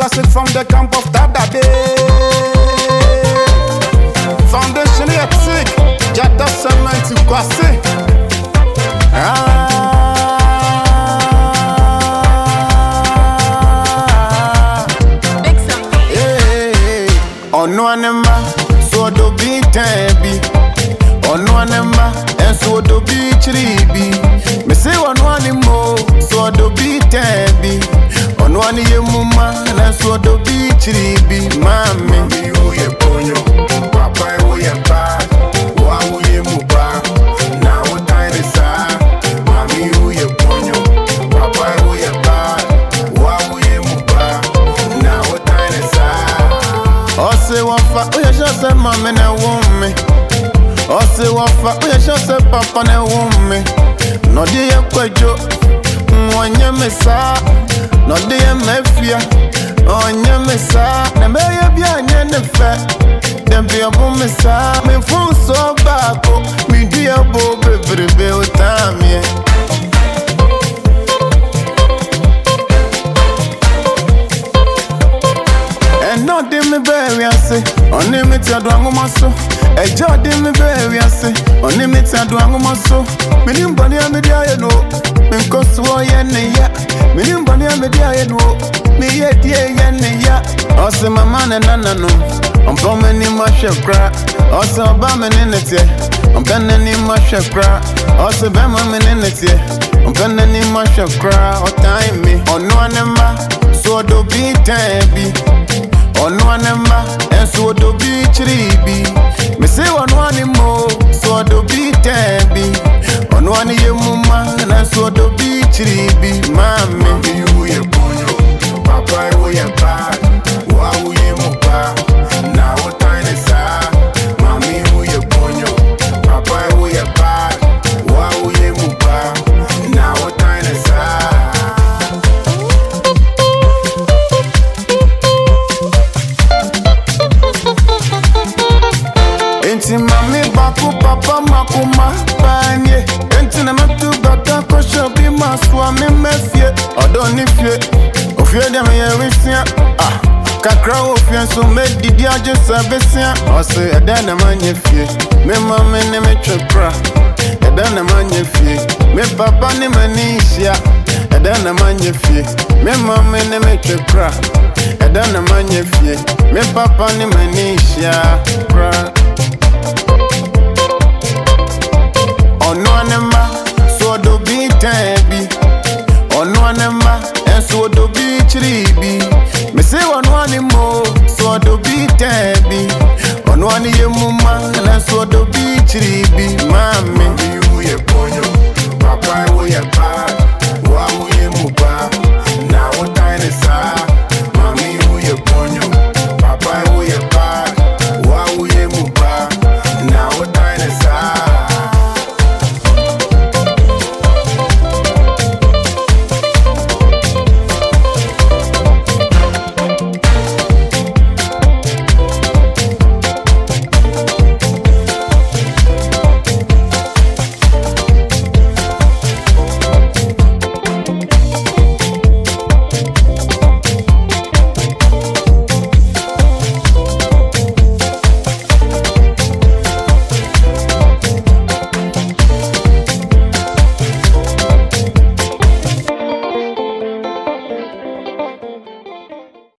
classic from the camp of Tadabe. Foundation yet sick, Jada cement to Kwasi. Ono anema, so do be tembi. Ono anema, and so do be chribi. Me say one mo, so do be tembi. Ono ani ye muma, and so do be chribi. Mami, who ye ponyo, papa who ye bad, who ye muba. Now what time is that? Mami who ye ponyo, papa who ye bad, who ye muba. Now what time is that? Oh, say one fa, oh, you just say mama na woman. Oh, say one fa, oh, you just say papa na woman. No dia kwajo, mwanya mesa. No dia mefia, onya mesa. Na meya bia nyene fe. Dem bia bo mesa. Me fun so bako, mi dia bo bebrebe utamie. No de me bury ase, oni me ti ado angoma so. Eja de me bury ase, oni me ti ado angoma so. Me ni mbani amedi aye no, me nkoso ye ne ya. Me ni mbani amedi aye no, me ye die ye ne ya. Ose mama ne nana no, ompo me ni ma hwekra. Ose oba me ne netie, ompe ne ni ma hwekra. Ose be ma me ne netie, ompe ne ni ma hwekra. O time me, ono anema, so do be tembi. Ono anema, and so do be chribi. Me say one mo, so do be tembi. Ono ani ye muma, and so do be chribi. Mami, who ye ponyo, papa who ye bad, who ye muba. Now what time is that? Mami who ye ponyo, papa who ye bad, who ye muba. Now what time is that? Enti mami baku papa makuma banye. Enti na metu bata kosho bi maswa mi mefie. Odo ni fie, ofie de me ye wisia. Kakra ofie so me didi aje sabesia. Ose eda na manye fie, me mami ne me twekra. Eda na manye fie, me papa ni manishia. Eda na manye fie, me mami ne me twekra. Eda na manye fie, me papa ni manishia. Ono anema, so do be tembi. Ono anema, and so do be chribi. Me say one mo, so do be tembi. Ono ani ye muma, and so do be chribi. Mami.